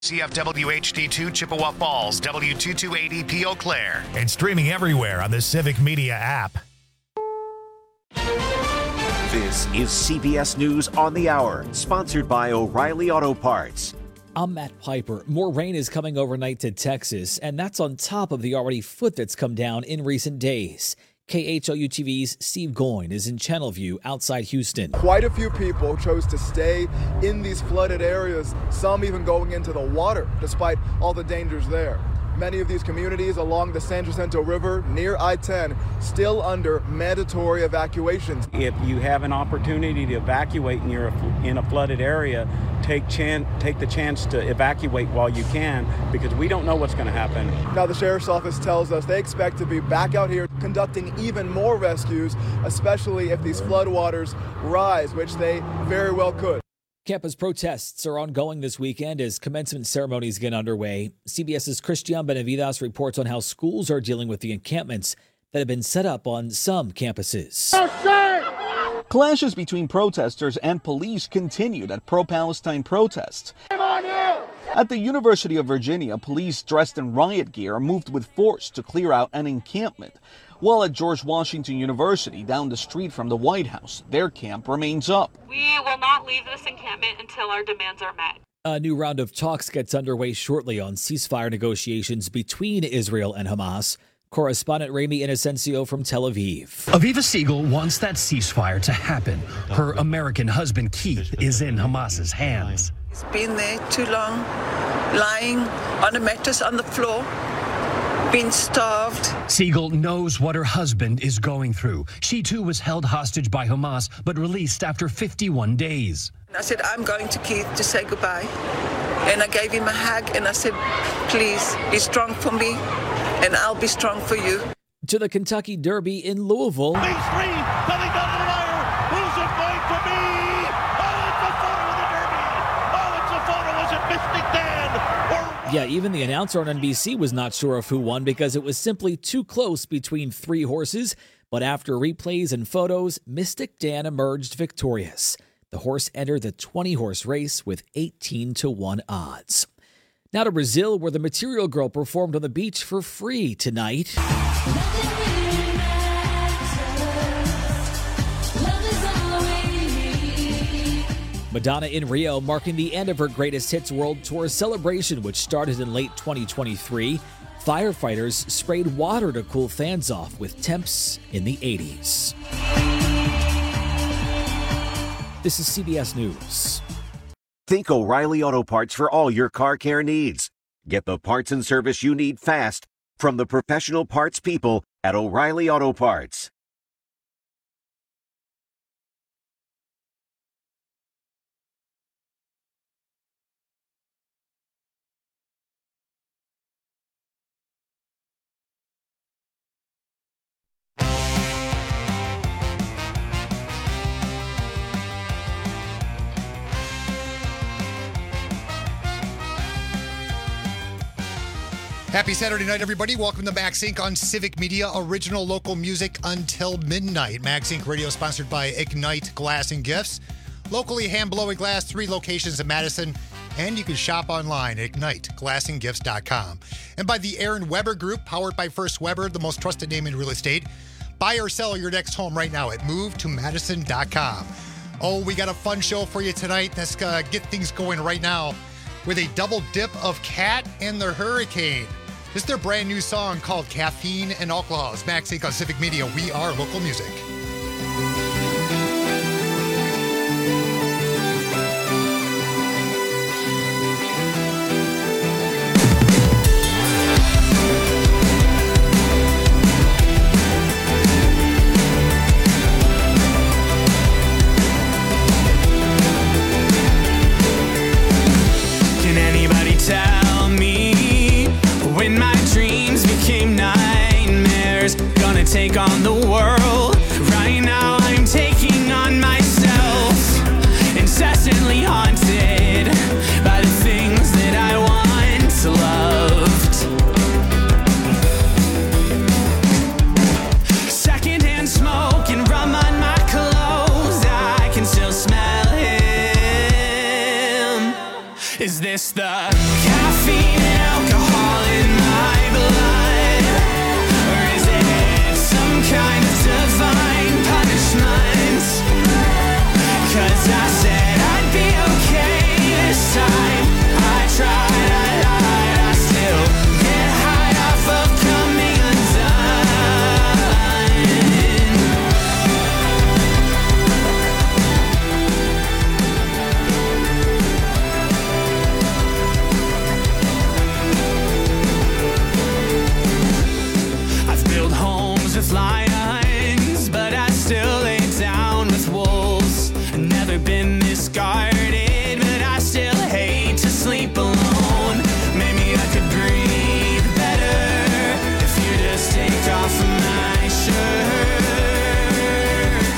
CFW HD2 Chippewa Falls, W228EP Eau Claire. And streaming everywhere on the Civic Media app. This is CBS News on the Hour, sponsored by O'Reilly Auto Parts. I'm Matt Piper. More rain is coming overnight to Texas, and that's on top of the already foot that's come down in recent days. KHOU-TV's Steve Goyne is in Channelview outside Houston. Quite a few people chose to stay in these flooded areas, some even going into the water, despite all the dangers there. Many of these communities along the San Jacinto River near I-10 still under mandatory evacuations. If you have an opportunity to evacuate and you're in a flooded area, take the chance to evacuate while you can, because we don't know what's going to happen. Now the Sheriff's Office tells us they expect to be back out here conducting even more rescues, especially if these floodwaters rise, which they very well could. Campus protests are ongoing this weekend as commencement ceremonies get underway. CBS's Christian Benavides reports on how schools are dealing with the encampments that have been set up on some campuses. Clashes between protesters and police continued at pro-Palestine protests. At the University of Virginia, police dressed in riot gear moved with force to clear out an encampment. While at George Washington University, down the street from the White House, their camp remains up. We will not leave this encampment until our demands are met. A new round of talks gets underway shortly on ceasefire negotiations between Israel and Hamas. Correspondent Rami Inocencio from Tel Aviv. Aviva Siegel wants that ceasefire to happen. Her American husband, Keith, is in Hamas's hands. He's been there too long, lying on a mattress on the floor, been starved. Siegel knows what her husband is going through. She too was held hostage by Hamas, but released after 51 days. I said, I'm going to Keith to say goodbye. And I gave him a hug and I said, please be strong for me and I'll be strong for you. To the Kentucky Derby in Louisville. Coming down the wire. Who's it going to be? Oh, it's a photo of the Derby. Oh, it's a photo. Was it Mystic Dan? Yeah, even the announcer on NBC was not sure of who won because it was simply too close between three horses. But after replays and photos, Mystic Dan emerged victorious. The horse entered the 20-horse race with 18-1 odds. Now to Brazil, where the Material Girl performed on the beach for free tonight. Madonna in Rio, marking the end of her Greatest Hits World Tour celebration, which started in late 2023. Firefighters sprayed water to cool fans off with temps in the 80s. This is CBS News. Think O'Reilly Auto Parts for all your car care needs. Get the parts and service you need fast from the professional parts people at O'Reilly Auto Parts. Happy Saturday night, everybody. Welcome to Max Inc. on Civic Media, original local music until midnight. Max Inc. Radio sponsored by Ignite Glass and Gifts. Locally hand-blowing glass, 3 locations in Madison, and you can shop online at igniteglassandgifts.com. And by the Aaron Weber Group, powered by First Weber, the most trusted name in real estate. Buy or sell your next home right now at movetomadison.com. Oh, we got a fun show for you tonight. Let's get things going right now with a double dip of Cat and the Hurricane. This is their brand new song called Caffeine and Alcohol. It's Max Inc. on Civic Media. We are local music. Can anybody tell me when my dreams became nightmares? Gonna take on the world. Right now I'm taking on myself. Incessantly haunted by the things that I once loved. Secondhand smoke and rum on my clothes. I can still smell him. Is this the caffeine and alcohol in my blood? Or is it some kind of divine punishment? 'Cause I said I'd be okay this time. I tried, I lied, I still get high off of coming I've built homes with lions, but I still lay down with wolves. Never been this guarded, but I still hate to sleep alone. Maybe I could breathe better if you just take off my shirt.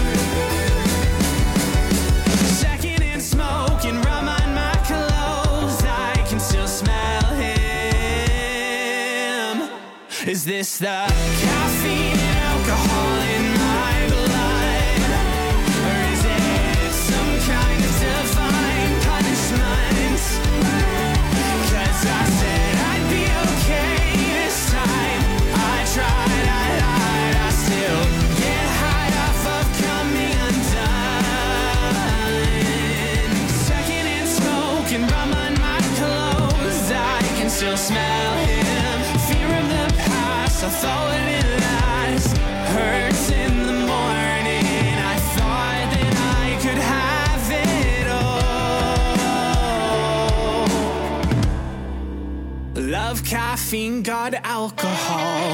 Second in smoke and rum on my clothes, I can still smell him. Is this the caffeine and alcohol in my blood? Or is it some kind of divine punishment? 'Cause I said I'd be okay this time. I tried, I lied, I still get high off of coming undone. Second in smoke and rum on my clothes, I can still smell him. Fear of the past, I thought it last. Hurts in the morning, I thought that I could have it all. Love caffeine, God alcohol.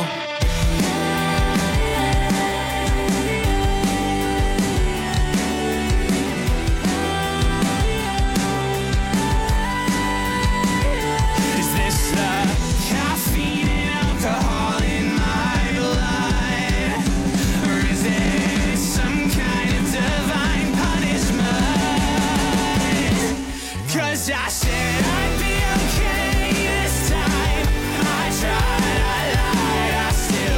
Is this the caffeine and alcohol in my blood? Or is it some kind of divine punishment? 'Cause I said I'd be okay this time. I tried, I lied, I still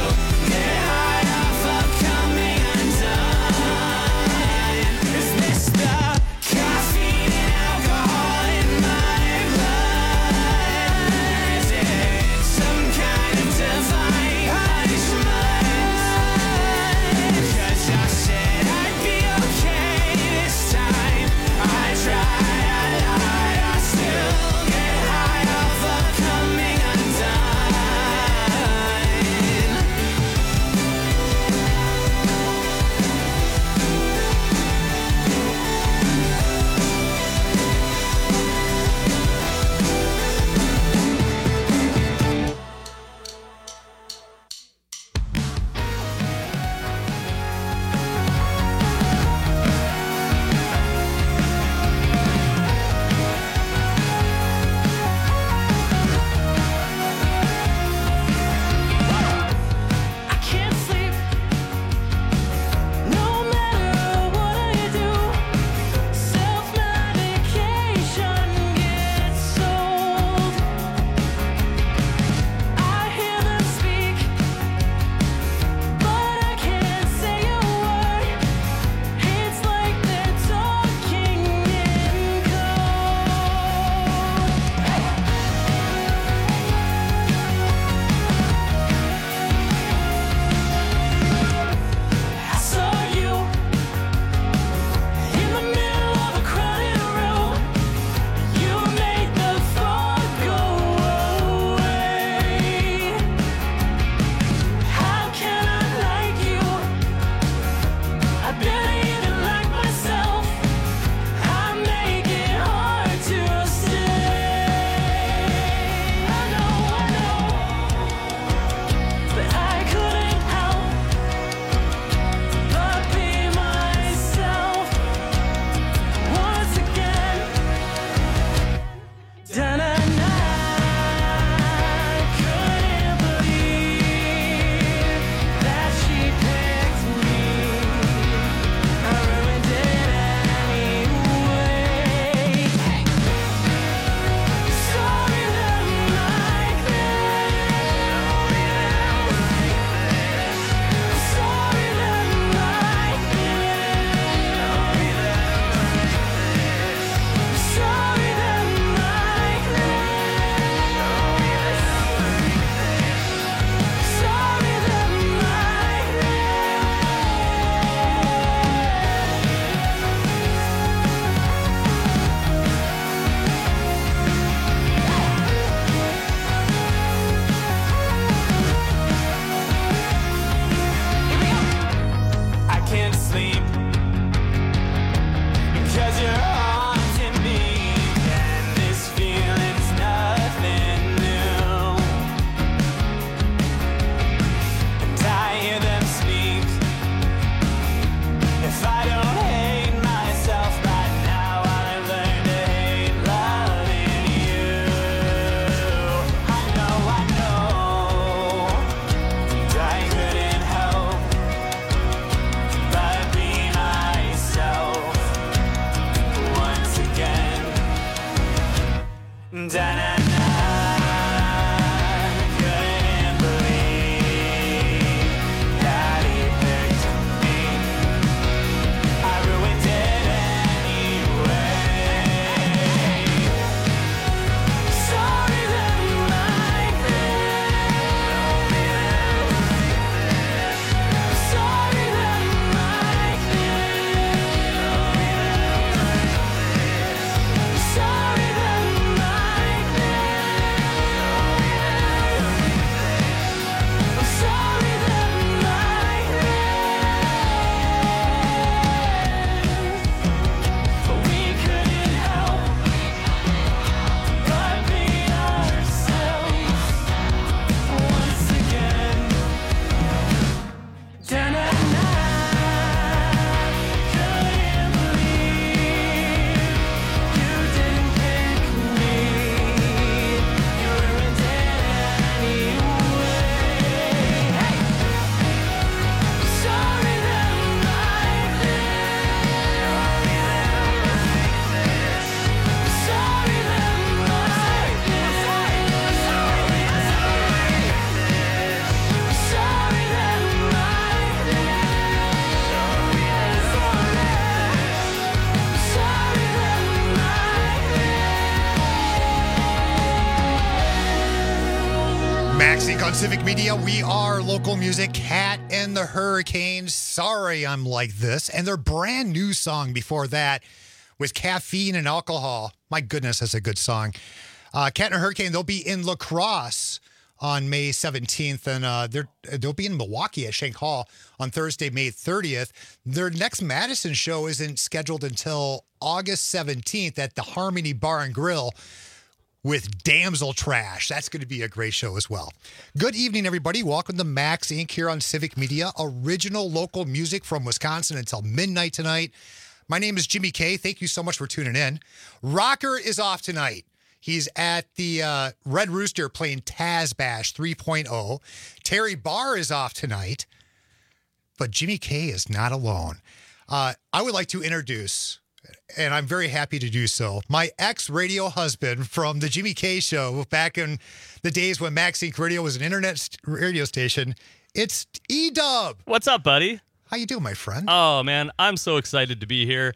Max Inc. on Civic Media. We are local music. Cat and the Hurricanes. Sorry I'm like this. And their brand new song before that was Caffeine and Alcohol. My goodness, that's a good song. Cat and the Hurricane, they'll be in La Crosse on May 17th, and they'll be in Milwaukee at Shank Hall on Thursday, May 30th. Their next Madison show isn't scheduled until August 17th at the Harmony Bar and Grill with Damsel Trash. That's going to be a great show as well. Good evening, everybody. Welcome to Max Inc. here on Civic Media. Original local music from Wisconsin until midnight tonight. My name is Jimmy K. Thank you so much for tuning in. Rocker is off tonight. He's at the Red Rooster playing Taz Bash 3.0. Terry Barr is off tonight, but Jimmy K is not alone. I would like to introduce, and I'm very happy to do so, my ex-radio husband from the Jimmy K Show back in the days when Max Inc. Radio was an internet radio station. It's E-Dub. What's up, buddy? How you doing, my friend? Oh, man, I'm so excited to be here.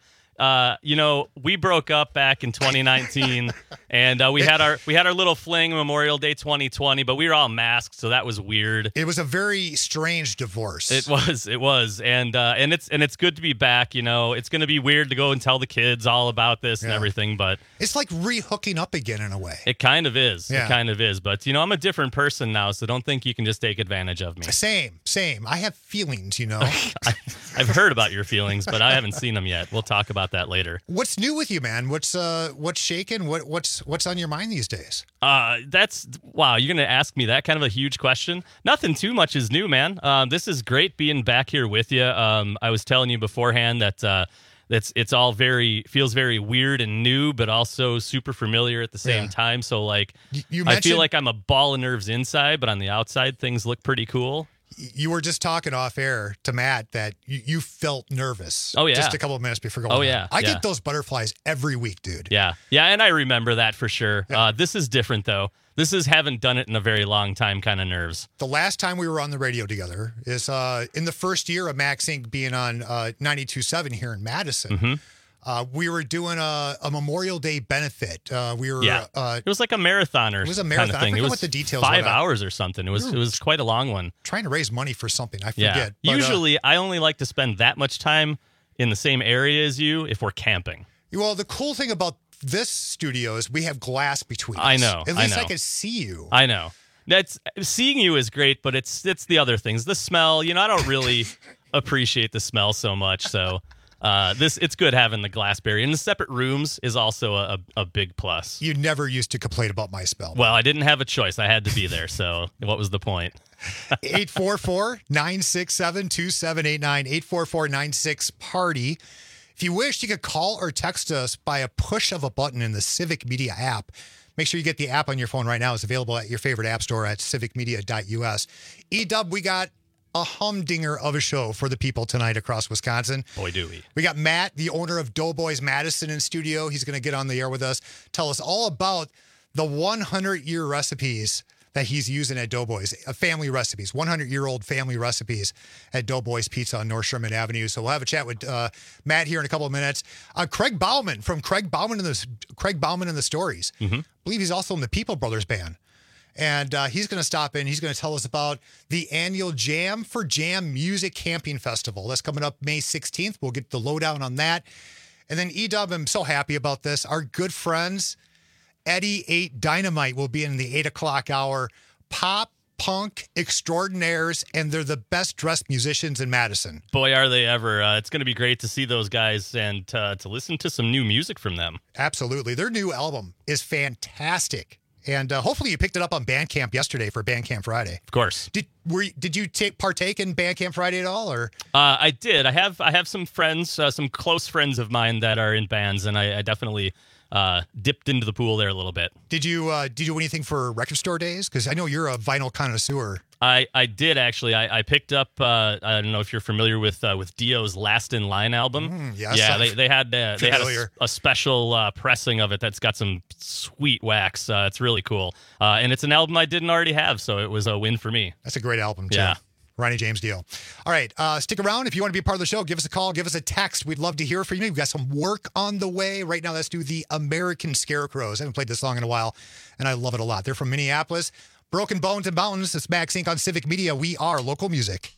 We broke up back in 2019, and we had our little fling Memorial Day 2020, but we were all masked, so that was weird. It was a very strange divorce. It was, and it's good to be back. It's going to be weird to go and tell the kids all about this and everything, but it's like re-hooking up again in a way. It kind of is. Yeah. It kind of is, but I'm a different person now, so don't think you can just take advantage of me. Same. I have feelings, I've heard about your feelings, but I haven't seen them yet. We'll talk about that later. What's new with you, man? What's shaking? What's on your mind these days? Wow, you're gonna ask me that kind of a huge question. Nothing too much is new, man. This is great being back here with you. I was telling you beforehand that it's all feels very weird and new, but also super familiar at the same time. So I feel like I'm a ball of nerves inside, but on the outside things look pretty cool. You were just talking off air to Matt that you felt nervous. Oh, yeah. Just a couple of minutes before going Oh, on. yeah. I get those butterflies every week, dude. Yeah, and I remember that for sure. Yeah. This is different, though. This is haven't done it in a very long time kind of nerves. The last time we were on the radio together is in the first year of Max Inc. being on 92.7 here in Madison. Mm-hmm. We were doing a Memorial Day benefit. It was like a marathon or it was a marathon. Kind of thing. I forget it was what the details 5 were. hours or something. It was quite a long one. Trying to raise money for something. I forget. Yeah. But, usually, I only like to spend that much time in the same area as you if we're camping. Well, the cool thing about this studio is we have glass between us. I know. At least I can see you. I know. Seeing you is great, but it's the other things. The smell. I don't really appreciate the smell so much. So. It's good having the glass barrier. And the separate rooms is also a big plus. You never used to complain about my smell. Well, I didn't have a choice. I had to be there. So what was the point? 844-967-2789, 844-96-PARTY. If you wish, you could call or text us by a push of a button in the Civic Media app. Make sure you get the app on your phone right now. It's available at your favorite app store at civicmedia.us. E-Dub, we got a humdinger of a show for the people tonight across Wisconsin. Boy, do we. We got Matt, the owner of Doughboys Madison, in studio. He's going to get on the air with us, tell us all about the 100-year recipes that he's using at Doughboys, family recipes, 100-year-old family recipes at Doughboys Pizza on North Sherman Avenue. So we'll have a chat with Matt here in a couple of minutes. Craig Bauman from Craig Bauman and the Stories. Mm-hmm. I believe he's also in the People Brothers band. And he's going to stop in. He's going to tell us about the annual Jam for Jam Music Camping Festival. That's coming up May 16th. We'll get the lowdown on that. And then E-Dub, I'm so happy about this. Our good friends, Eddie 8 Dynamite, will be in the 8 o'clock hour. Pop punk extraordinaires, and they're the best dressed musicians in Madison. Boy, are they ever. It's going to be great to see those guys and to listen to some new music from them. Absolutely. Their new album is fantastic. And hopefully you picked it up on Bandcamp yesterday for Bandcamp Friday. Of course. Did you partake in Bandcamp Friday at all, or? I did. I have some friends, some close friends of mine that are in bands, and I definitely dipped into the pool there a little bit. Did you do anything for record store days? Because I know you're a vinyl connoisseur. I did actually. I picked up. I don't know if you're familiar with Dio's Last in Line album. Yes, yeah, they had a special pressing of it that's got some sweet wax. It's really cool, and it's an album I didn't already have, so it was a win for me. That's a great album too. Yeah. Ronnie James Dio. All right, stick around. If you want to be a part of the show, give us a call, give us a text. We'd love to hear from you. We've got some work on the way. Right now, let's do the American Scarecrows. I haven't played this song in a while, and I love it a lot. They're from Minneapolis. Broken Bones and Mountains. It's Max Inc. on Civic Media. We are local music.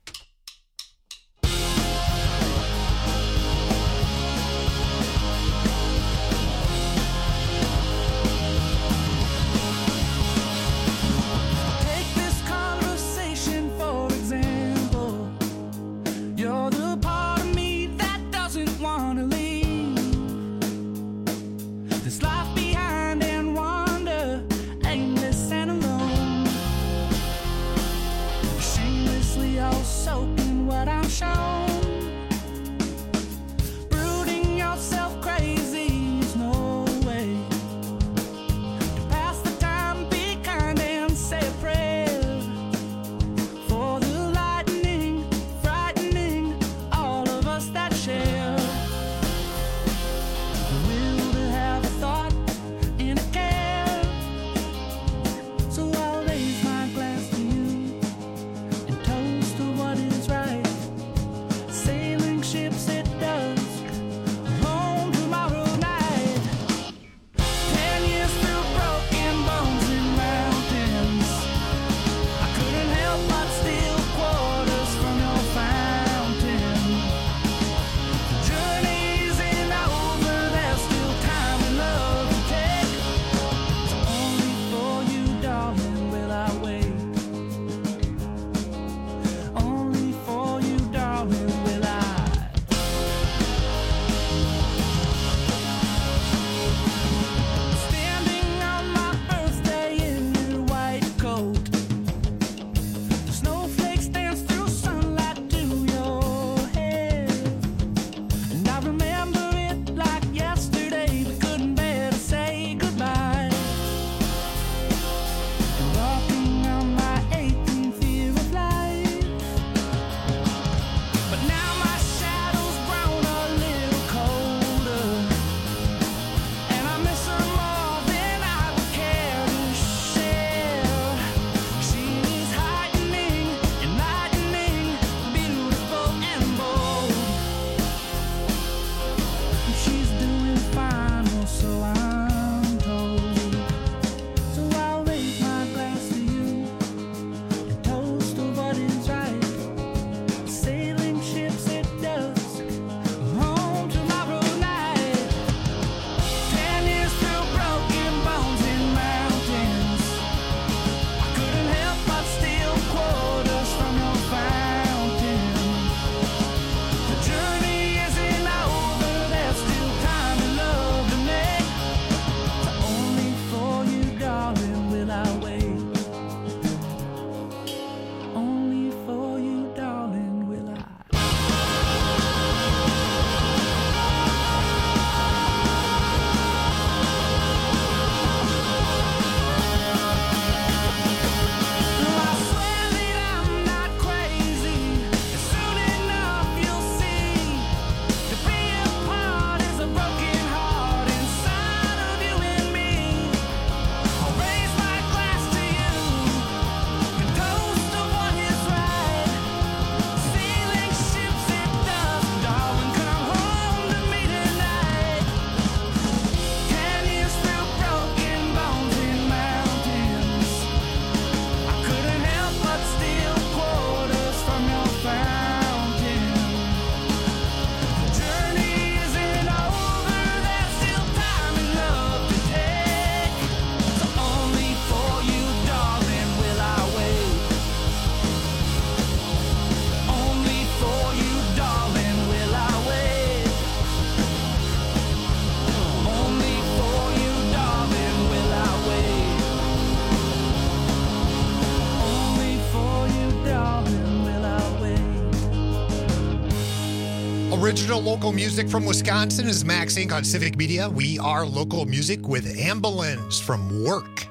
Original local music from Wisconsin is Max Inc. on Civic Media. We are local music with Ambulance from Work.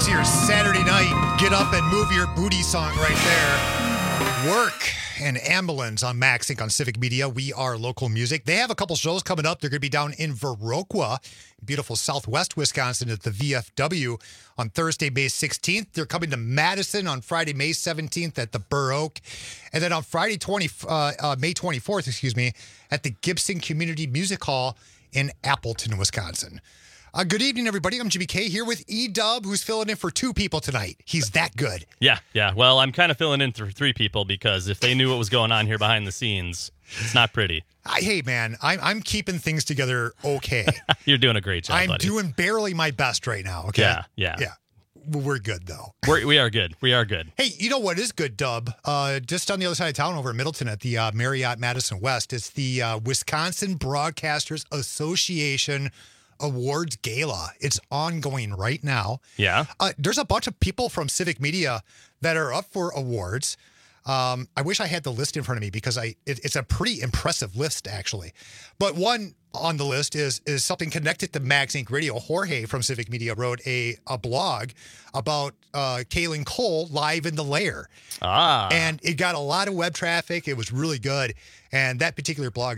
That's your Saturday night get up and move your booty song right there. Work and Ambulance on Max Inc. on Civic Media. We are local music. They have a couple shows coming up. They're going to be down in Viroqua, beautiful southwest Wisconsin at the VFW on Thursday, May 16th. They're coming to Madison on Friday, May 17th at the Burr Oak. And then on Friday, May 24th, at the Gibson Community Music Hall in Appleton, Wisconsin. Good evening, everybody. I'm Jimmy K here with E-Dub, who's filling in for two people tonight. He's that good. Yeah. Well, I'm kind of filling in for three people because if they knew what was going on here behind the scenes, it's not pretty. Hey, man, I'm keeping things together okay. You're doing a great job, I'm buddy. doing barely my best right now, okay? Yeah. We're good, though. We are good. We are good. Hey, you know what is good, Dub? Just on the other side of town over in Middleton at the Marriott Madison West, it's the Wisconsin Broadcasters Association Awards Gala. It's ongoing right now. Yeah. There's a bunch of people from Civic Media that are up for awards. I wish I had the list in front of me because it's a pretty impressive list, actually. But one on the list is something connected to Max Inc. Radio. Jorge from Civic Media wrote a blog about Kaylin Cole live in the Lair. And it got a lot of web traffic. It was really good. And that particular blog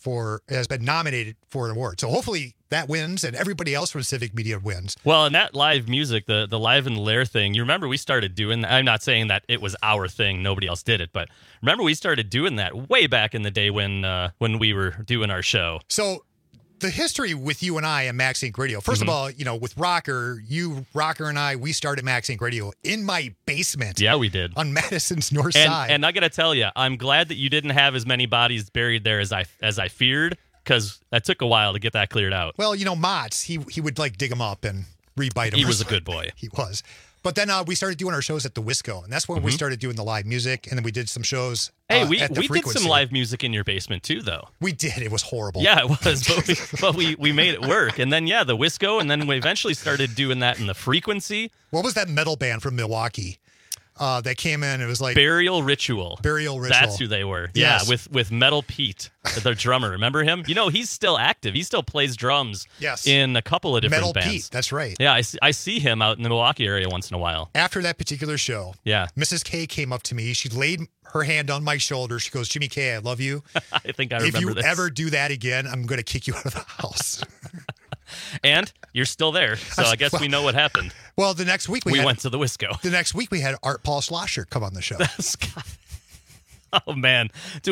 has been nominated for an award. So hopefully that wins and everybody else from Civic Media wins. Well, and that live music, the live in the Lair thing, you remember we started doing that. I'm not saying that it was our thing. Nobody else did it. But remember we started doing that way back in the day when we were doing our show. So the history with you and I and Max Inc. Radio, first of all, with Rocker and I, we started Max Inc. Radio in my basement. Yeah, we did. On Madison's north side. And I got to tell you, I'm glad that you didn't have as many bodies buried there as I feared, because that took a while to get that cleared out. Well, Mott's, he would dig them up and rebite them. He was a good boy. He was. But then we started doing our shows at the Wisco, and that's when we started doing the live music, and then we did some shows Hey, we at the did Frequency. some live music in your basement too, though. We did. It was horrible. Yeah, it was. But we made it work. And then, the Wisco, and then we eventually started doing that in the Frequency. What was that metal band from Milwaukee that came in? It was like Burial Ritual. That's who they were. Yes. Yeah, with Metal Pete, their drummer. Remember him? He's still active. He still plays drums. Yes. In a couple of different Metal bands. Pete. That's right. Yeah, I see him out in the Milwaukee area once in a while. After that particular show, Mrs. K came up to me. She laid her hand on my shoulder. She goes, "Jimmy K, I love you. I think I remember If you this. ever do that again, I'm going to kick you out of the house." And you're still there, so I guess we know what happened. Well, the next week we went to the Wisco. The next week we had Art Paul Schlosser come on the show. Oh man,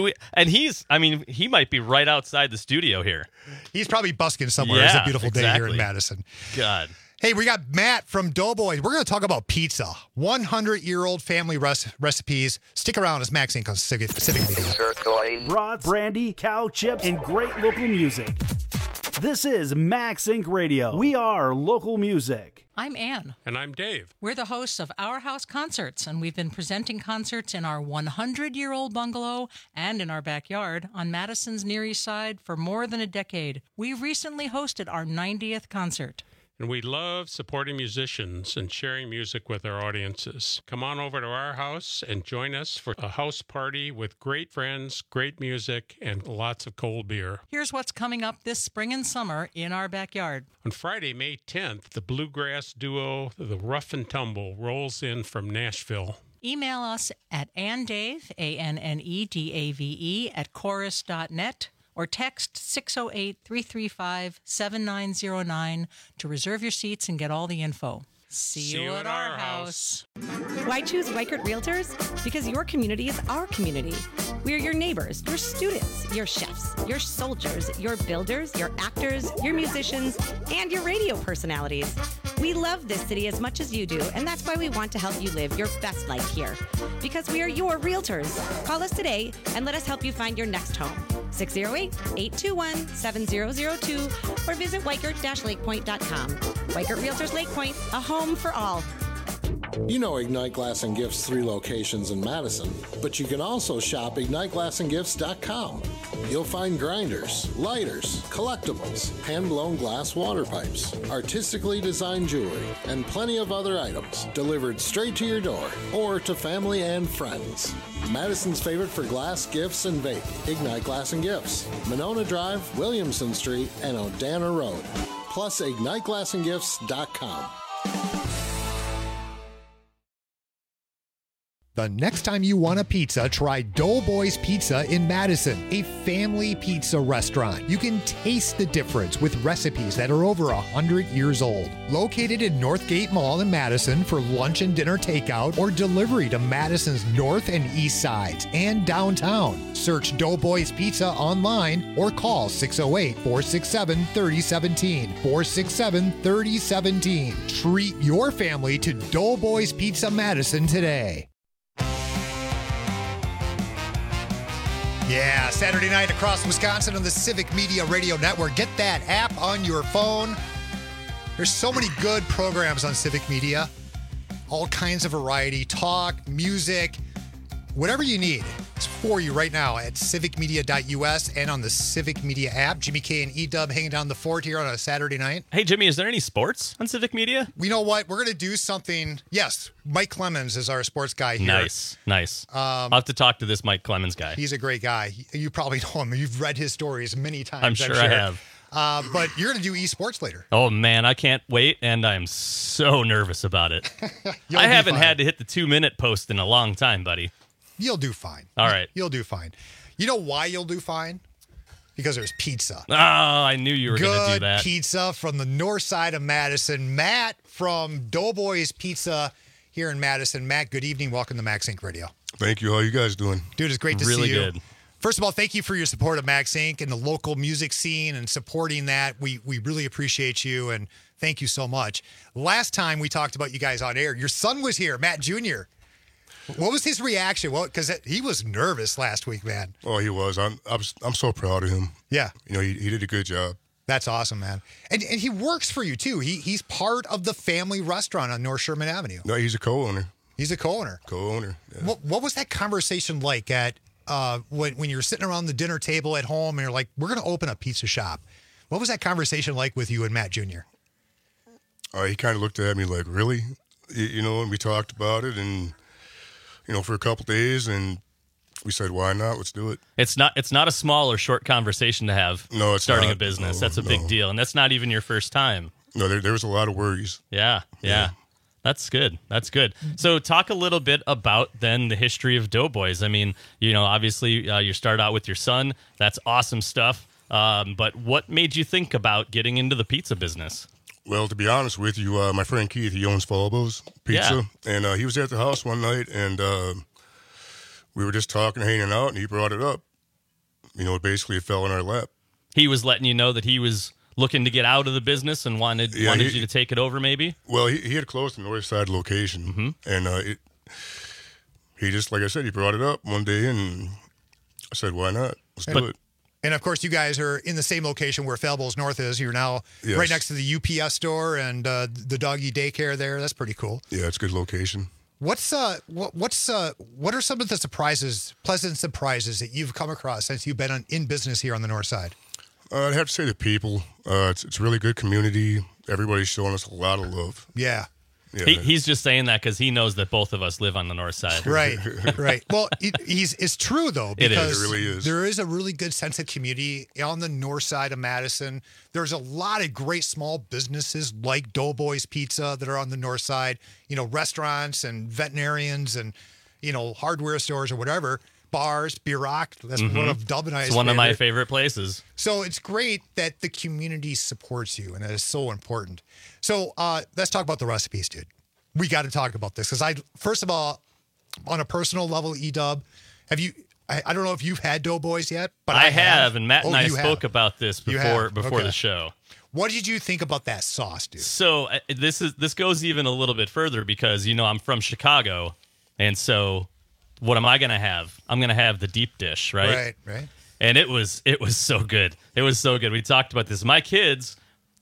he might be right outside the studio here. He's probably busking somewhere. It's a beautiful day here in Madison. God. Hey, we got Matt from Doughboys. We're going to talk about pizza. 100-year-old family recipes. Stick around as Max Inc. on Civic Media. Brats, brandy, cow chips, and great local music. This is Max Inc. Radio. We are local music. I'm Ann. And I'm Dave. We're the hosts of Our House Concerts, and we've been presenting concerts in our 100-year-old bungalow and in our backyard on Madison's Near East Side for more than a decade. We recently hosted our 90th concert. And we love supporting musicians and sharing music with our audiences. Come on over to our house and join us for a house party with great friends, great music, and lots of cold beer. Here's what's coming up this spring and summer in our backyard. On Friday, May 10th, the bluegrass duo, the Rough and Tumble, rolls in from Nashville. Email us at AnnDave, ANNEDAVE, at chorus.net. Or text 608-335-7909 to reserve your seats and get all the info. See you at our house. Why choose Weichert Realtors? Because your community is our community. We're your neighbors, your students, your chefs, your soldiers, your builders, your actors, your musicians, and your radio personalities. We love this city as much as you do, and that's why we want to help you live your best life here. Because we are your realtors. Call us today and let us help you find your next home. 608-821-7002 or visit Weichert-lakepoint.com. Weichert Realtors Lake Point, a home for all. You know Ignite Glass and Gifts' 3 locations in Madison, but you can also shop IgniteGlassandGifts.com. You'll find grinders, lighters, collectibles, hand-blown glass water pipes, artistically designed jewelry, and plenty of other items delivered straight to your door or to family and friends. Madison's favorite for glass, gifts, and vape, Ignite Glass and Gifts, Monona Drive, Williamson Street, and Odana Road. Plus, IgniteGlassandGifts.com. The next time you want a pizza, try Doughboys Pizza in Madison, a family pizza restaurant. You can taste the difference with recipes that are over 100 years old. Located in Northgate Mall in Madison for lunch and dinner takeout or delivery to Madison's north and east sides and downtown. Search Doughboys Pizza online or call 608-467-3017. 467-3017. Treat your family to Doughboys Pizza Madison today. Yeah, Saturday night across Wisconsin on the Civic Media Radio Network. Get that app on your phone. There's so many good programs on Civic Media. All kinds of variety, talk, music, whatever you need. It's for you right now at civicmedia.us and on the Civic Media app. Jimmy K and E-Dub hanging down the fort here on a Saturday night. Hey, Jimmy, is there any sports on Civic Media? You know what? We're going to do something. Yes, Mike Clemens is our sports guy here. Nice. I'll have to talk to this Mike Clemens guy. He's a great guy. You probably know him. You've read his stories many times. I'm sure I have. But you're going to do esports later. Oh, man, I can't wait, and I'm so nervous about it. I haven't had to hit the 2-minute post in a long time, buddy. You'll do fine. All right. You'll do fine. You know why you'll do fine? Because there's pizza. Oh, I knew you were going to do that. Good pizza from the north side of Madison. Matt from Doughboys Pizza here in Madison. Matt, good evening. Welcome to Max Inc. Radio. Thank you. How you guys doing? Dude, it's great to see you. Really good. First of all, thank you for your support of Max Inc. and the local music scene and supporting that. We really appreciate you, and thank you so much. Last time we talked about you guys on air, your son was here, Matt Jr. What was his reaction? Well, because he was nervous last week, man. Oh, he was. I'm so proud of him. Yeah. You know, he did a good job. That's awesome, man. And he works for you, too. He's part of the family restaurant on North Sherman Avenue. No, he's a co-owner. He's a co-owner. Co-owner. Yeah. What was that conversation like at when you're sitting around the dinner table at home and you're like, we're going to open a pizza shop? What was that conversation like with you and Matt Jr.? He kind of looked at me like, really? You know, and we talked about it and, you know, for a couple days, and we said, why not? Let's do it. It's not a small or short conversation to have. No, it's starting not. a business. No, That's a big deal, and that's not even your first time. No, there was a lot of worries. Yeah. That's good. So talk a little bit about then the history of Doughboys. I mean, you know, obviously you start out with your son. That's awesome stuff. But what made you think about getting into the pizza business? Well, to be honest with you, my friend Keith, he owns Falbo's Pizza, and he was at the house one night, and we were just talking, hanging out, and he brought it up. You know, basically it fell in our lap. He was letting you know that he was looking to get out of the business and wanted you to take it over, maybe? Well, he had closed the north side location, and he just, like I said, he brought it up one day, and I said, why not? Let's do it. And, of course, you guys are in the same location where Falbo's North is. You're now right next to the UPS store and the doggy daycare there. That's pretty cool. Yeah, it's a good location. What are some of the pleasant surprises that you've come across since you've been in business here on the north side? I'd have to say the people. It's a really good community. Everybody's showing us a lot of love. Yeah. He's just saying that because he knows that both of us live on the north side. Right. Well, it's true, though, because it really is. There is a really good sense of community on the north side of Madison. There's a lot of great small businesses like Doughboys Pizza that are on the north side, you know, restaurants and veterinarians and, you know, hardware stores or whatever. Bars, Birac, that's one of Dub and I's It's one of my favorite places. So it's great that the community supports you, and that is so important. So let's talk about the recipes, dude. We got to talk about this because first of all, on a personal level, E-Dub, have you? I don't know if you've had Doughboys yet, but I have, and Matt and I spoke about this before Okay. the show. What did you think about that sauce, dude? So this goes even a little bit further because you know I'm from Chicago, and so. What am I going to have? I'm going to have the deep dish, right? Right. And it was so good. It was so good. We talked about this. My kids,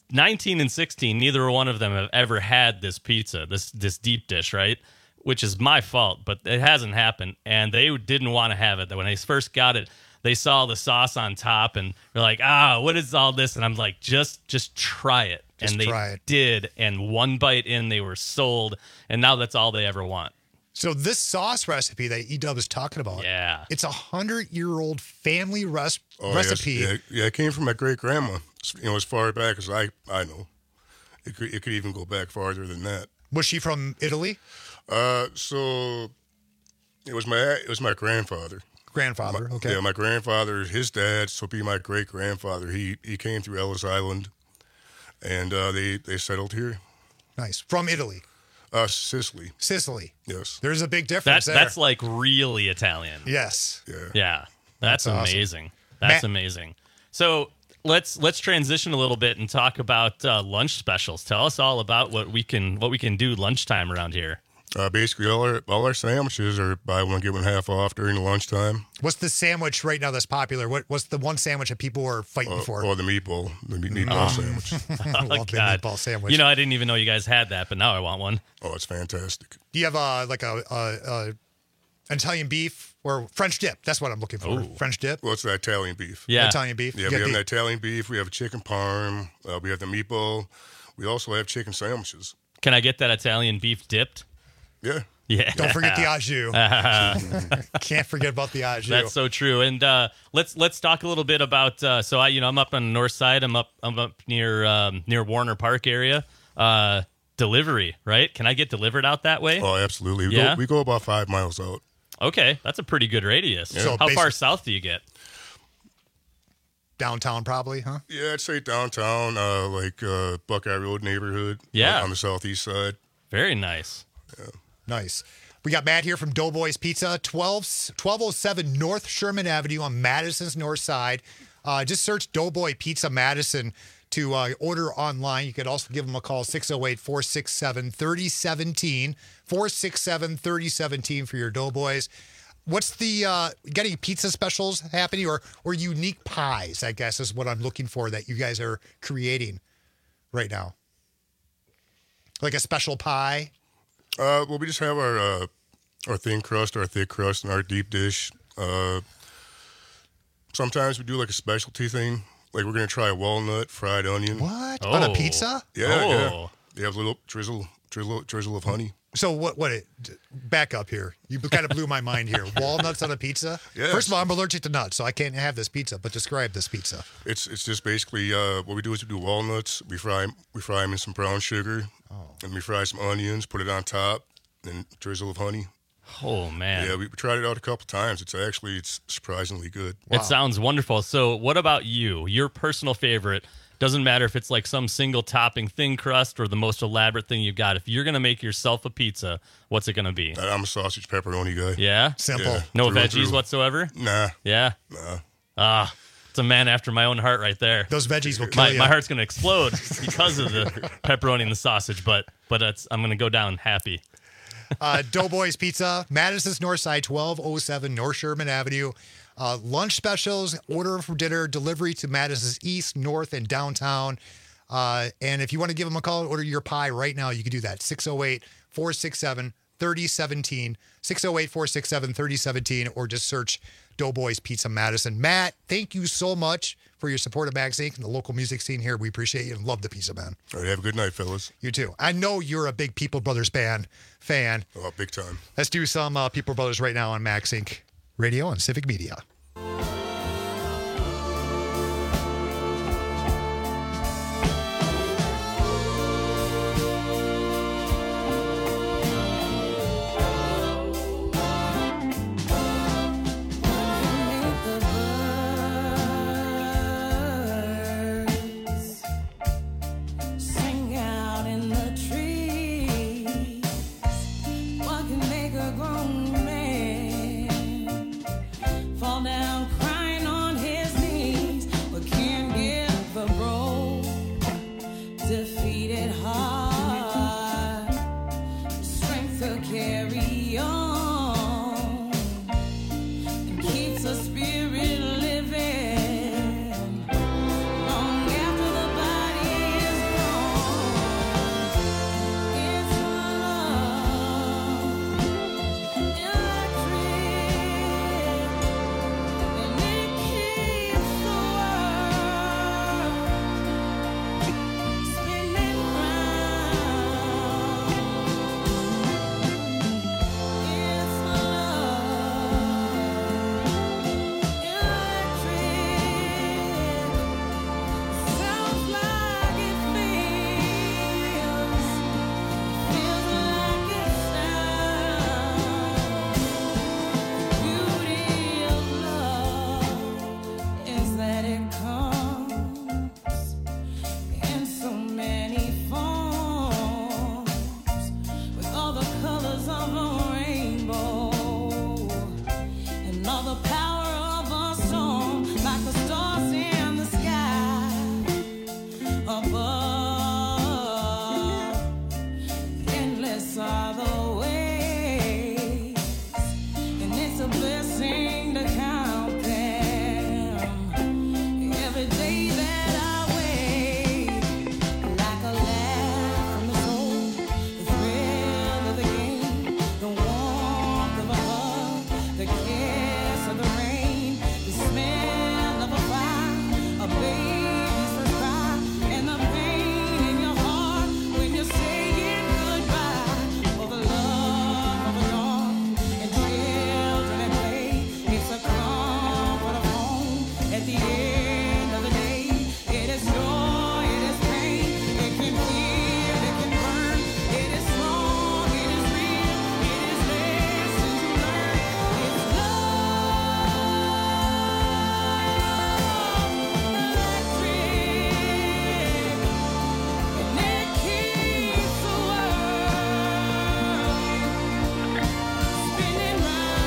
19 and 16, neither one of them have ever had this pizza, this deep dish, right? Which is my fault, but it hasn't happened. And they didn't want to have it. When they first got it, they saw the sauce on top and they're like, what is all this? And I'm like, just try it. They did. And one bite in, they were sold. And now that's all they ever want. So this sauce recipe that E-Dub is talking about, it's 100-year-old family recipe. Yes. Yeah, it came from my great-grandma, you know, as far back as I know. It could even go back farther than that. Was she from Italy? So It was my grandfather. Grandfather, okay. Yeah, my grandfather, his dad, so be my great-grandfather. He came through Ellis Island, and they settled here. Nice. From Italy? Sicily. Sicily. Yes. There's a big difference there. That's like really Italian. Yes. Yeah. That's awesome. amazing. That's amazing. So let's transition a little bit and talk about lunch specials. Tell us all about what we can do lunchtime around here. Basically, all our sandwiches are buy one get one half off during the lunchtime. What's the sandwich right now that's popular? What's the one sandwich that people are fighting for? Or the meatball, meatball sandwich. I love the meatball sandwich. You know, I didn't even know you guys had that, but now I want one. Oh, it's fantastic. Do you have a Italian beef or French dip? That's what I'm looking for. Ooh. French dip. Well, it's the Italian beef. Yeah, Italian beef. Yeah, we have the Italian beef. We have a chicken parm. We have the meatball. We also have chicken sandwiches. Can I get that Italian beef dipped? Yeah. Yeah. Don't forget the au jus. Can't forget about the au jus. That's so true. And let's talk a little bit about. So I'm up on the north side. I'm up near Warner Park area. Delivery, right? Can I get delivered out that way? Oh, absolutely. We go about 5 miles out. Okay, that's a pretty good radius. Yeah. So how far south do you get? Downtown, probably, huh? Yeah, I'd say downtown, like Buckeye Road neighborhood. Yeah, on the southeast side. Very nice. Yeah. Nice. We got Matt here from Doughboys Pizza, 1207 North Sherman Avenue on Madison's north side. Just search Doughboy Pizza Madison to order online. You could also give them a call, 608-467-3017, 467-3017 for your Doughboys. What's the getting pizza specials happening or unique pies, I guess, is what I'm looking for that you guys are creating right now? Like a special pie? Well, we just have our thin crust, our thick crust, and our deep dish. Sometimes we do like a specialty thing. Like we're going to try a walnut fried onion. What? On a pizza? Yeah. They have a little drizzle of honey. So what back up here. You kind of blew my mind here. Walnuts on a pizza? Yes. First of all, I'm allergic to nuts, so I can't have this pizza, but describe this pizza. It's just basically what we do is we do walnuts. We fry them in some brown sugar. And we fry some onions, put it on top, and drizzle of honey. Oh, man. Yeah, we tried it out a couple times. It's surprisingly good. Wow. It sounds wonderful. So what about you? Your personal favorite? Doesn't matter if it's like some single topping thin crust or the most elaborate thing you've got. If you're going to make yourself a pizza, what's it going to be? I'm a sausage pepperoni guy. Yeah? Simple. Yeah, no through veggies through. whatsoever? Nah. Yeah? Nah. It's a man after my own heart right there. Those veggies will kill you. My heart's going to explode because of the pepperoni and the sausage, but I'm going to go down happy. Doughboys Pizza, Madison's North Side, 1207 North Sherman Avenue. Lunch specials, order for dinner, delivery to Madison's East, North, and downtown. And if you want to give them a call, order your pie right now, you can do that. 608-467-3017, 608-467-3017, or just search Doughboys Pizza Madison. Matt, thank you so much for your support of Max Inc. and the local music scene here. We appreciate you and love the pizza, man. All right, have a good night, fellas. You too. I know you're a big People Brothers band fan. Oh, big time. Let's do some People Brothers right now on Max Inc. Radio and Civic Media. Sing out in the trees. What can make a grown man fall down crying on his knees? What can give the broke defeated heart strength to carry on and keeps the spirit living long after the body is gone? It's love, electric, and it keeps the world spinning. above. Endless are the ways, and it's a blessing to count them. Every day that I wait, like a laugh from the soul, the thrill of the game, the warmth of a hug, the kiss of the rain, the smell of a fire, a baby's first cry, and the pain in your heart when you're saying goodbye. For the love of a dog and children at play, it's a comfort of home at the end of the day. It is joy, it is pain, it can heal, it can burn, it is strong, it is real, it is lessons you learn. It's love, electric, and it keeps the world spinning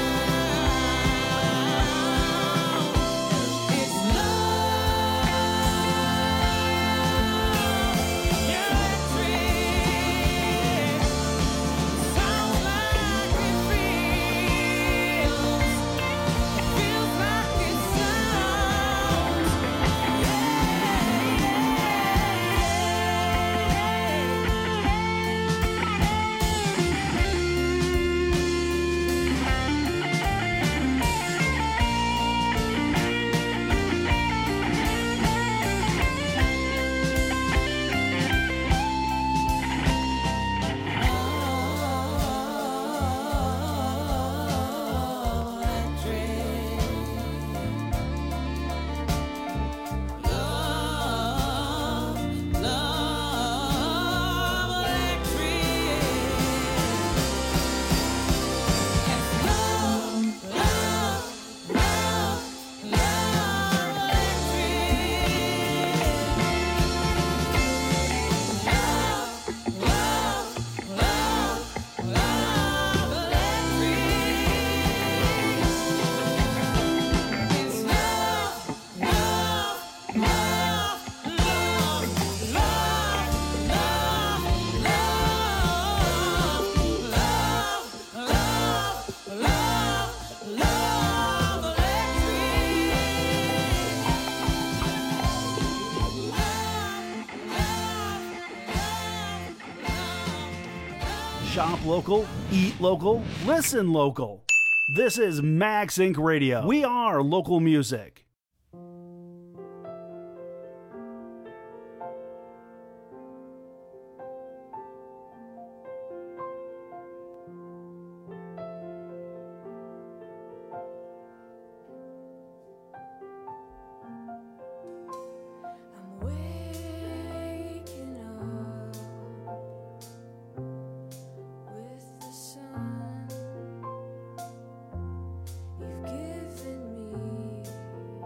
round. It's Shop local, eat local, listen local. This is Max Inc. Radio. We are local music. You've given me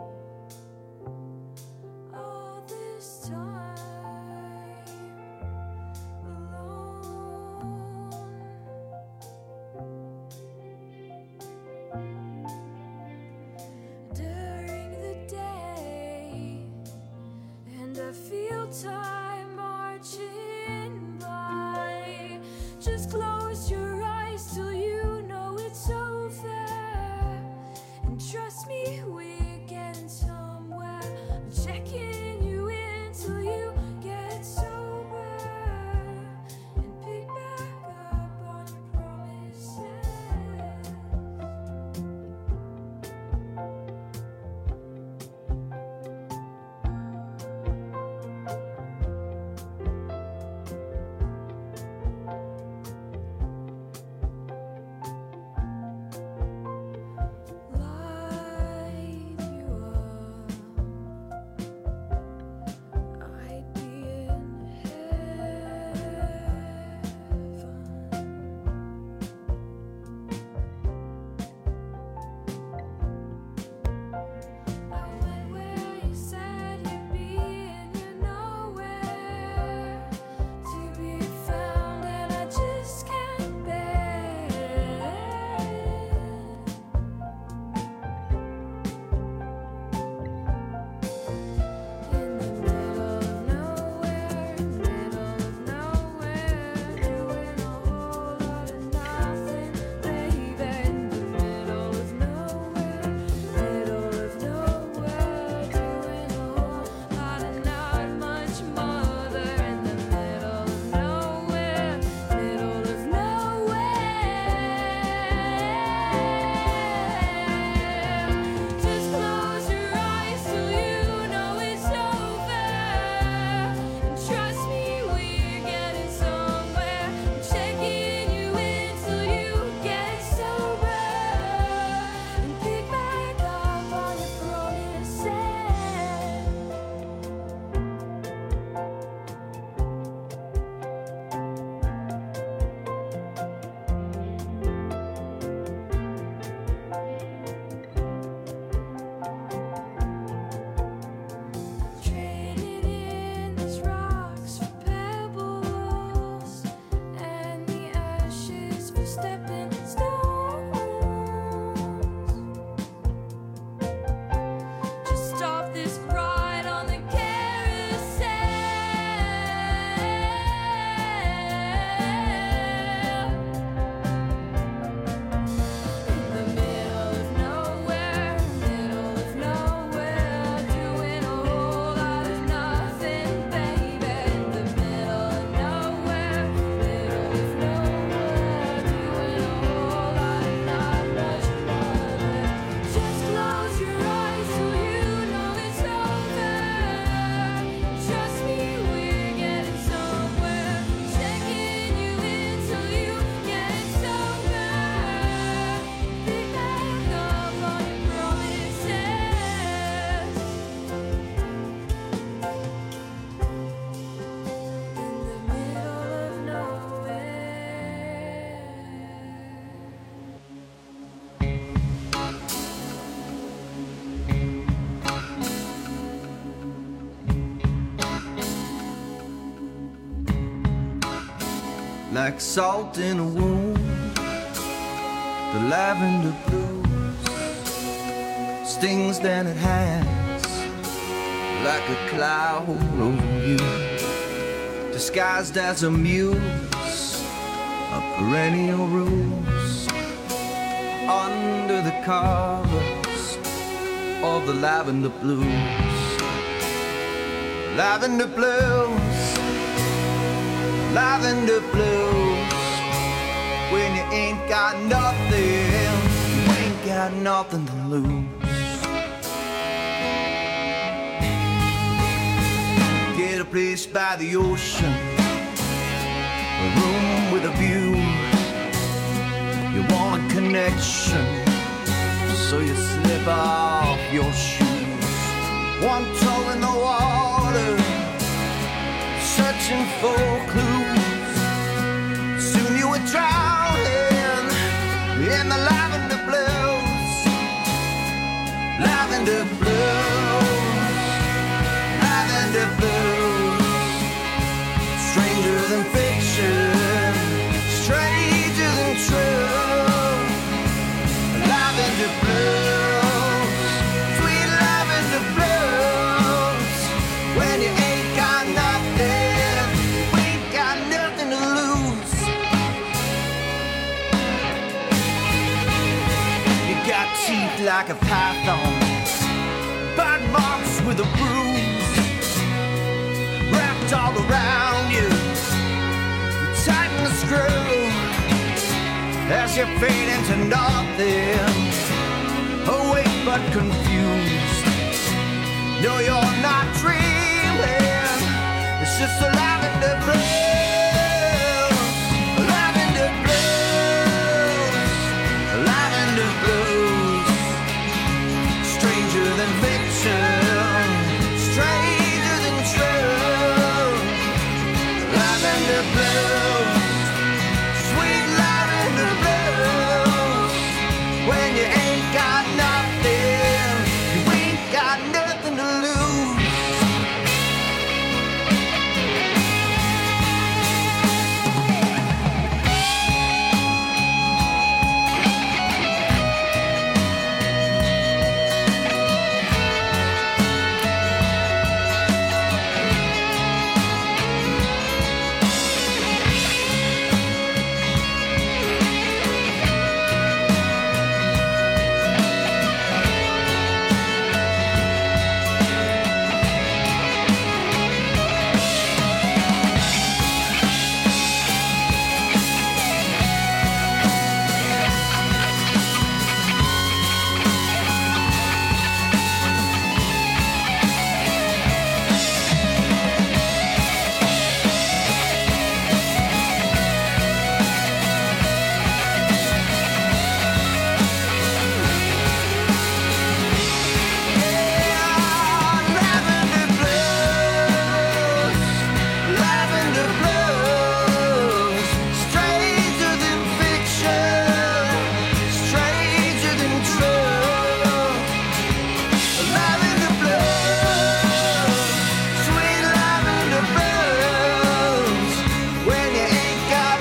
like salt in a wound. The lavender blues stings than it has, like a cloud over you, disguised as a muse of perennial rose, under the covers of the lavender blues. Lavender blues, lavender blues. When you ain't got nothing, you ain't got nothing to lose. Get a place by the ocean, a room with a view. You want a connection, so you slip off your shoes. One toe in the water, searching for clues. Soon you were drowning in the lavender blues. Lavender blues, lavender blues. Stranger than fiction, stranger than true. Lavender blues, sweet lavender blues. When you ain't got nothing, we ain't got nothing to lose. You got teeth like a python, bite marks with a bruise, wrapped all around you. You tighten the screw as you fade into nothing, awake but confused. No, you're not dreaming, it's just a lavender blues. Lavender blues, lavender blues. Stranger than fiction, stranger than true. Lavender blues, sweet lavender blues. When you ain't got nothing, you ain't got nothing to lose. Lavender blues, stranger than fiction, stranger than true. Lavender blues, sweet lavender blues. When you ain't got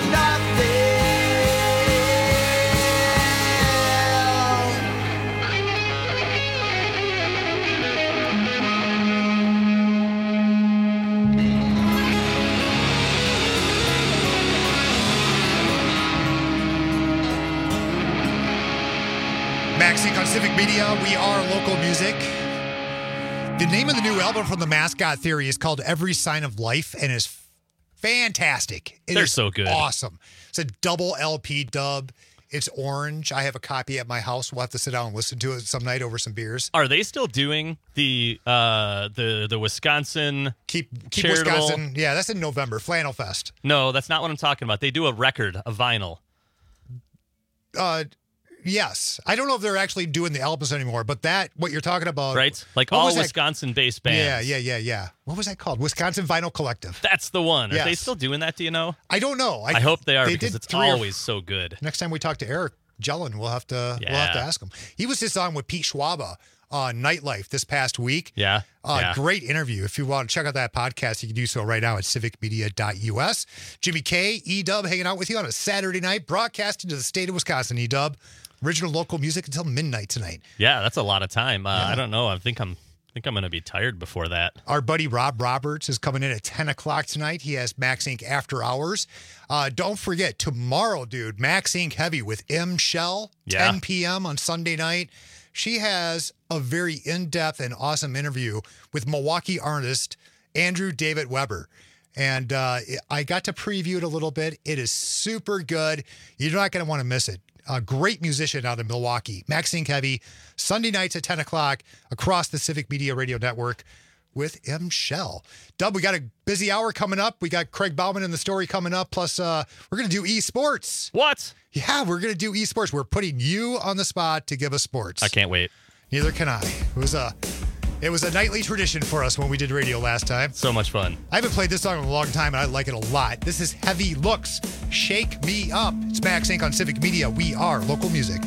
Maxink on Civic Media. We are local music. The name of the new album from the Mascot Theory is called Every Sign of Life and is fantastic. They're so good. Awesome. It's a double LP dub. It's orange. I have a copy at my house. We'll have to sit down and listen to it some night over some beers. Are they still doing the Wisconsin Keep charitable? Wisconsin? Yeah, that's in November. Flannel Fest. No, that's not what I'm talking about. They do a record, a vinyl. Yes. I don't know if they're actually doing the albums anymore, but what you're talking about. Right? Like what all was that? Wisconsin-based bands. Yeah. What was that called? Wisconsin Vinyl Collective. That's the one. Are Yes. they still doing that, do you know? I don't know. I hope they are they because did it's 3 or always so good. Next time we talk to Eric Jellin, we'll have to ask him. He was just on with Pete Schwaba nightlife this past week. Yeah. Great interview. If you want to check out that podcast, you can do so right now at civicmedia.us. Jimmy K, E-Dub hanging out with you on a Saturday night, broadcasting to the state of Wisconsin, E-Dub. Original local music until midnight tonight. Yeah, that's a lot of time. I don't know. I think I'm going to be tired before that. Our buddy Rob Roberts is coming in at 10 o'clock tonight. He has Max Inc. After Hours. Don't forget, tomorrow, dude, Max Inc. Heavy with M. Shell, 10 p.m. on Sunday night. She has a very in-depth and awesome interview with Milwaukee artist Andrew David Weber. And I got to preview it a little bit. It is super good. You're not going to want to miss it. A great musician out of Milwaukee. Max Inc. Heavy, Sunday nights at 10 o'clock across the Civic Media Radio Network with M. Shell. Dub, we got a busy hour coming up. We got Craig Bauman in the story coming up. Plus, we're going to do esports. What? Yeah, we're going to do esports. We're putting you on the spot to give us sports. I can't wait. Neither can I. It was a nightly tradition for us when we did radio last time. So much fun. I haven't played this song in a long time, and I like it a lot. This is Heavy Looks, Shake Me Up. It's Max Inc. on Civic Media. We are local music.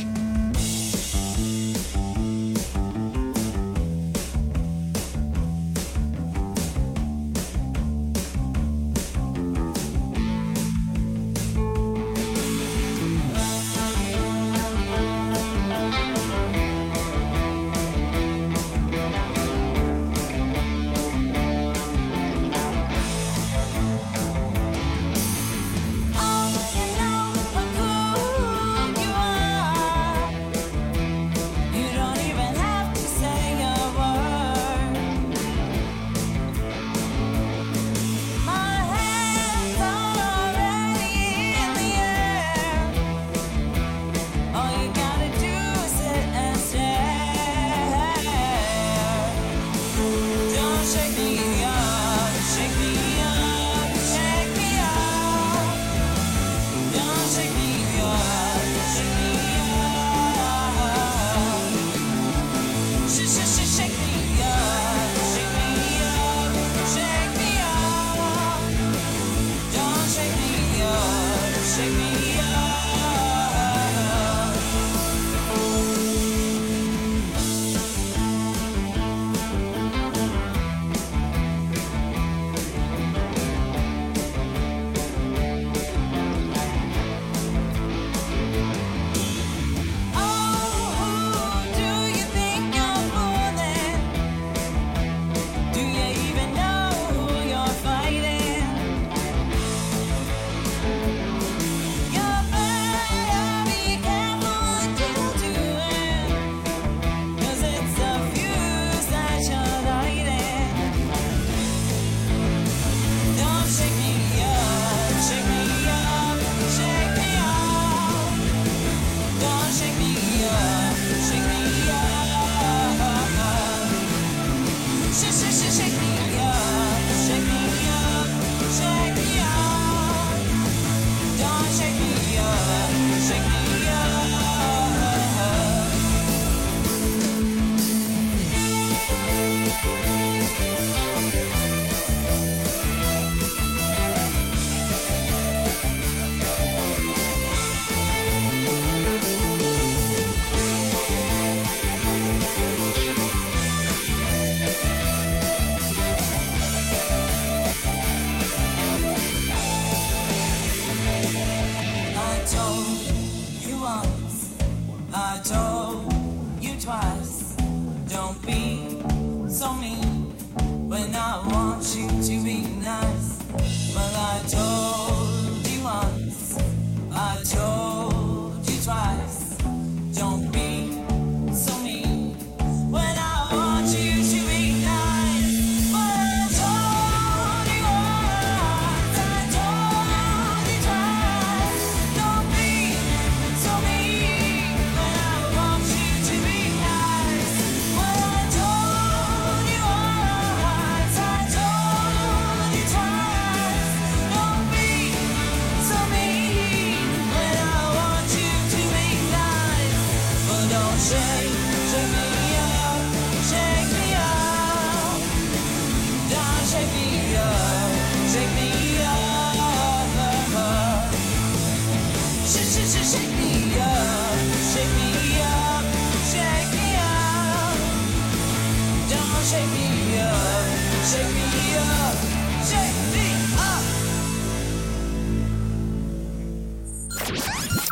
Oh, you know who you are.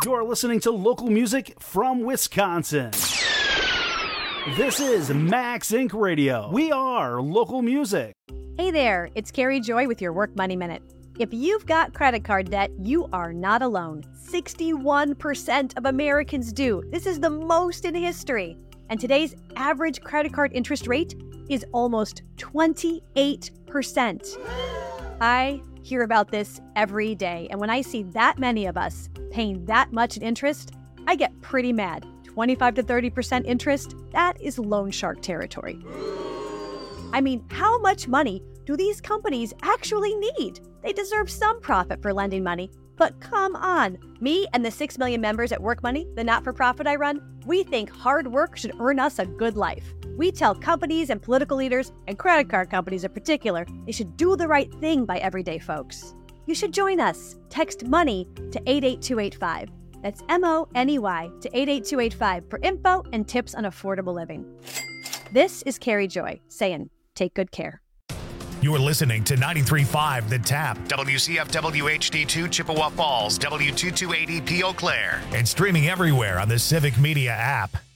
You're listening to local music from Wisconsin. This is Max Inc. Radio. We are local music. Hey there, it's Carrie Joy with your Work Money Minute. If you've got credit card debt, you are not alone. 61% of Americans do. This is the most in history. And today's average credit card interest rate is almost 28%. I hear about this every day, and when I see that many of us paying that much in interest, I get pretty mad. 25 to 30% interest, that is loan shark territory. I mean, how much money do these companies actually need? They deserve some profit for lending money, but come on. Me and the 6 million members at Work Money, the not-for-profit I run, we think hard work should earn us a good life. We tell companies and political leaders, and credit card companies in particular, they should do the right thing by everyday folks. You should join us. Text MONEY to 88285. That's MONEY to 88285 for info and tips on affordable living. This is Carrie Joy saying, take good care. You're listening to 93.5 The Tap, WCFW HD2 Chippewa Falls, W2280P Eau Claire, and streaming everywhere on the Civic Media app.